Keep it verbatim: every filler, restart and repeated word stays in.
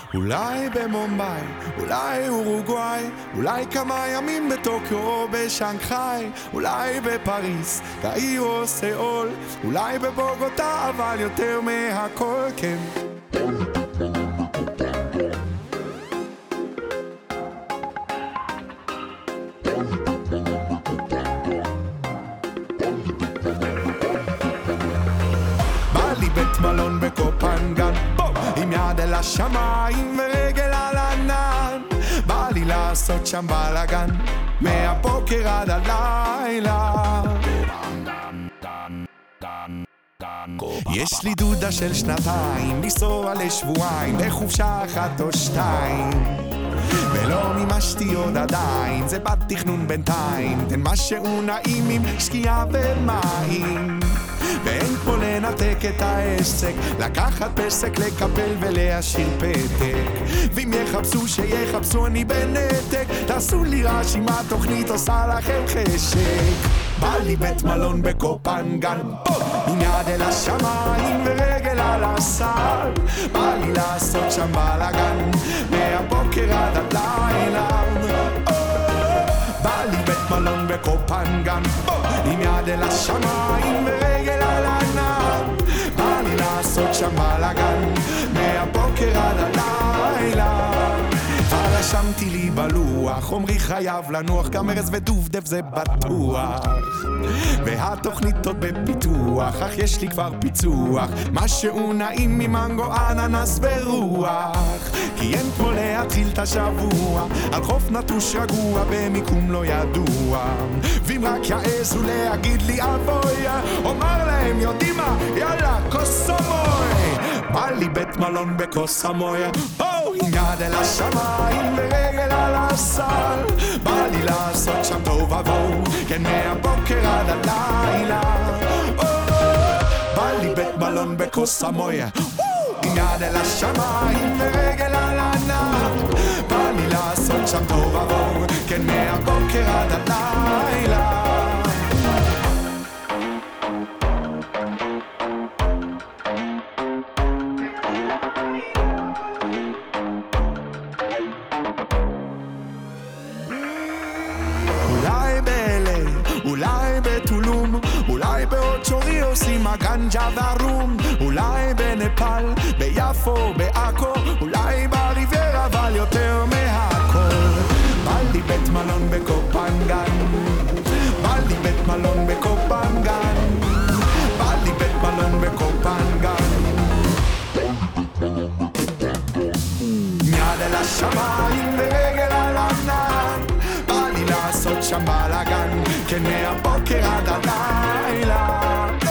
אולי במומביי, אולי אורוגוואי, אולי כמה ימים בטוקיו או בשנגחאי, אולי בפריז, קהיר או סאול, אולי בבוגוטה, אבל יותר מהכל כן. בא לי בית מלון בקופנגן, עם יד אל השמיים ורגל על ענן, בא לי לעשות שם בלגן מהבוקר עד הלילה. יש לי דודה של שנתיים, לנסוע לשבועיים בחופשה אחת או שתיים, ולא מימשתי עוד עדיין, זה בתכנון בינתיים, תן משהו נעים עם שקיעה ומים, ואין כמו לנתק את העסק, לקחת פסק, לקפל ולהשאיר פתק, ואם יחפשו שיחפשו אני בנתק, תעשו לי רעש אם התוכנית עושה לכם חשק. בא לי בית מלון בקופנגן, עם יד אל השמיים ורגל על הסל, בא לי לעשות שם בלגן מהבוקר עד הלילה. בא לי בית מלון בקופנגן, עם יד אל השמיים ורגל על הענן, בא לי לעשות שם בלגן מהבוקר עד הלילה. רשמתי לי בלוח, עומרי חייב לנוח, גם ארז ודובדב זה בטוח, והתוכנית עוד בפיתוח, אך יש לי כבר פיצוח, משהו נעים ממנגו, אננס ורוח, כי אין כמו להתחיל את השבוע על חוף נטוש רגוע במיקום לא ידוע, ואם רק יעזו להגיד לי אבוי, אומר להם יודעים מה, יאללה קוסומוי. בא לי בית מלון בקוסומוי, עם יד אל השמיים ורגל על הסל, בא לי לעשות שם טוב עבור, כן מהבוקר עד הלילה. בא לי בית מלון בקוסומוי, עם יד אל השמיים ורגל על הענן, בא לי לעשות שם טוב עבור, כן מהבוקר עד הלילה. אולי ב-אל איי, אולי בטולום, אולי בעוד שורי עושים הגנג'ה והרום, אולי בנפאל, ביפו, בעכו, אולי בריברה, אבל יותר מהכל. בא לי בית מלון בקופנגן, בא לי בית מלון בקופנגן, בא לי בית מלון בקופנגן, מיד אל השמיים ורגל על ענן, לעשות שם בלגן, כן מהבוקר עד הלילה.